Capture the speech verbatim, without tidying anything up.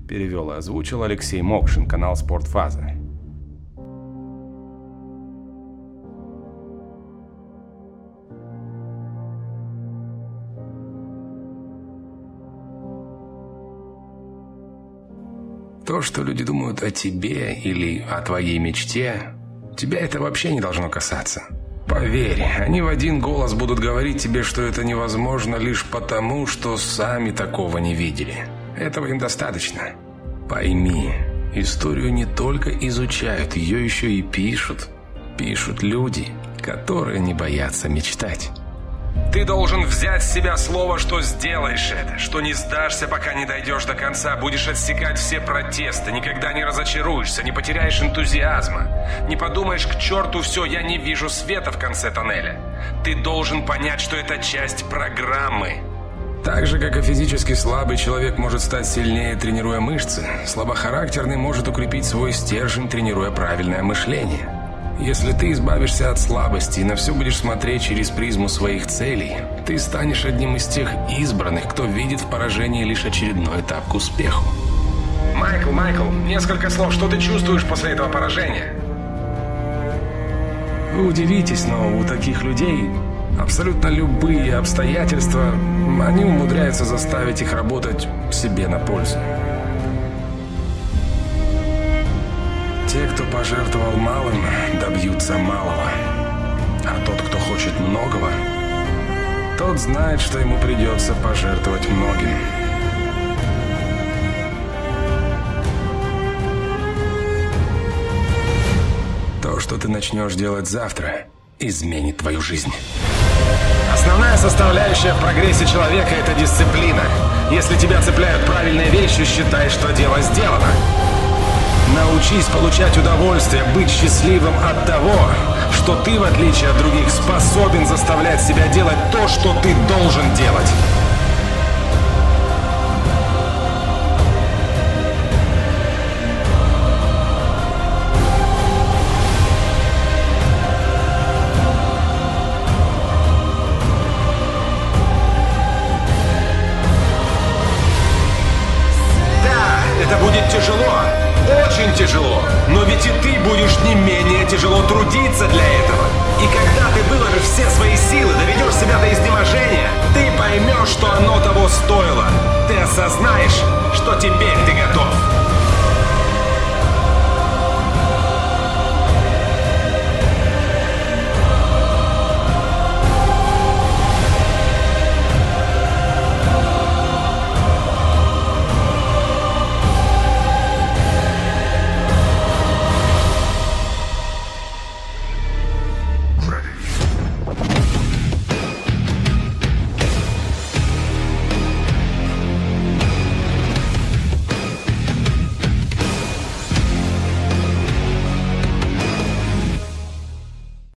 Перевел и озвучил Алексей Мокшин, канал «Спортфаза». То, что люди думают о тебе или о твоей мечте, тебя это вообще не должно касаться. Поверь, они в один голос будут говорить тебе, что это невозможно лишь потому, что сами такого не видели. Этого им достаточно. Пойми, историю не только изучают, ее еще и пишут. Пишут люди, которые не боятся мечтать. Ты должен взять с себя слово, что сделаешь это, что не сдашься, пока не дойдешь до конца, будешь отсекать все протесты, никогда не разочаруешься, не потеряешь энтузиазма, не подумаешь: к черту все, я не вижу света в конце тоннеля. Ты должен понять, что это часть программы. Так же, как и физически слабый человек может стать сильнее, тренируя мышцы, слабохарактерный может укрепить свой стержень, тренируя правильное мышление. Если ты избавишься от слабости и на все будешь смотреть через призму своих целей, ты станешь одним из тех избранных, кто видит в поражении лишь очередной этап к успеху. Майкл, Майкл, несколько слов. Что ты чувствуешь после этого поражения? Вы удивитесь, но у таких людей абсолютно любые обстоятельства, они умудряются заставить их работать себе на пользу. Те, кто пожертвовал малым, добьются малого. А тот, кто хочет многого, тот знает, что ему придется пожертвовать многим. То, что ты начнешь делать завтра, изменит твою жизнь. Основная составляющая в прогрессе человека – это дисциплина. Если тебя цепляют правильные вещи, считай, что дело сделано. Научись получать удовольствие, быть счастливым от того, что ты, в отличие от других, способен заставлять себя делать то, что ты должен делать. Да, это будет тяжело. Очень тяжело, но ведь и ты будешь не менее тяжело трудиться для этого. И когда ты выложишь все свои силы, доведешь себя до изнеможения, ты поймешь, что оно того стоило. Ты осознаешь, что теперь ты готов.